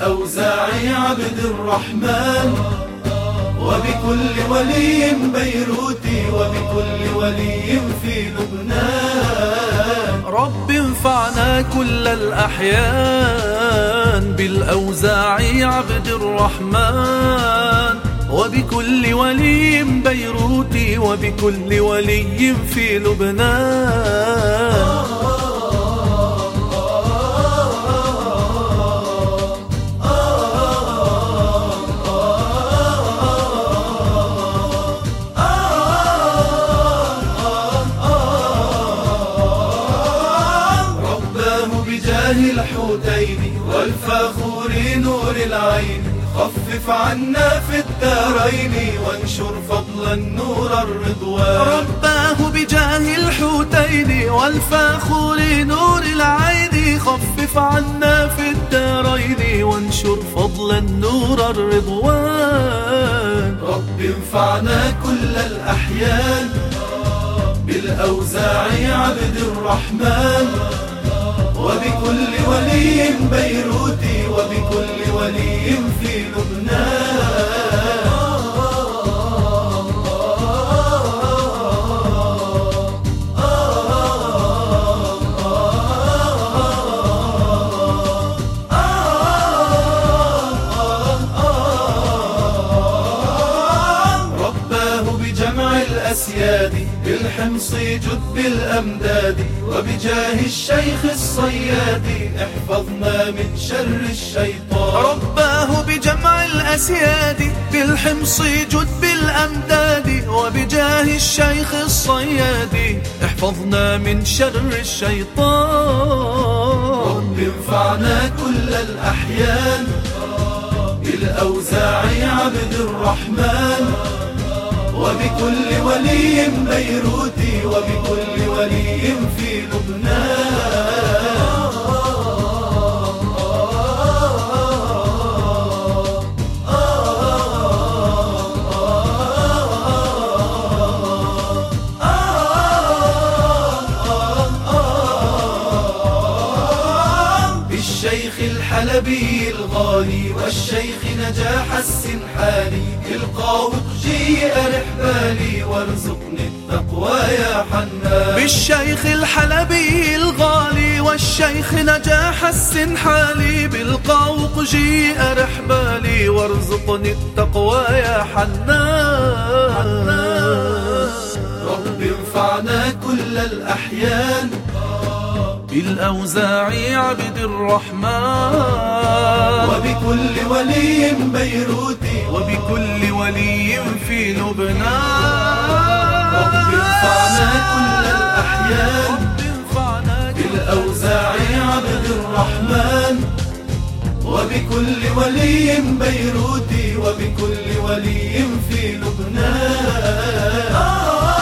بالأوزاعي عبد الرحمن، وبكل ولي بيروتي، وبكل ولي في لبنان. رب انفعنا كل الأحيان بالأوزاعي عبد الرحمن، وبكل ولي بيروتي، وبكل ولي في لبنان. الحوتين والفخور نور العين، خفف عنا في الدارين وانشر فضلا نور الرضوان. رباه بجاه الحوتين والفخور نور العين، خفف عنا في الدارين وانشر فضلا نور الرضوان. رب انفعنا كل الأحيان بالأوزاعي عبد الرحمن، وبكل ولي بيروتي، وبكل ولي في لبنان. رباه بجمع الأسياد بالحمص جد بالأمداد، وبجاه الشيخ الصياد احفظنا من شر الشيطان. رباه بجمع الأسياد بالحمص جد بالأمداد، وبجاه الشيخ الصياد احفظنا من شر الشيطان. رب انفعنا كل الأحيان بالأوزاعي عبد الرحمن، وبكل ولي بيروتي، وبكل ولي في لبنان. بالشيخ الحلبي الغالي والشيخ نجاح السنحالي، القاه جيء رحبالي وارزقني التقوى يا حنان. بالشيخ الحلبي الغالي والشيخ نجاح السنحالي، بالقوق جيء رحبالي وارزقني التقوى يا حنان. رب انفعنا كل الأحيان بالأوزاعي عبد الرحمن، وبكل ولي بيروتي، وبكل ولي في لبنان. رب انفعنا كل الأحيان بالأوزاعي عبد الرحمن، وبكل ولي بيروتي، وبكل ولي في لبنان.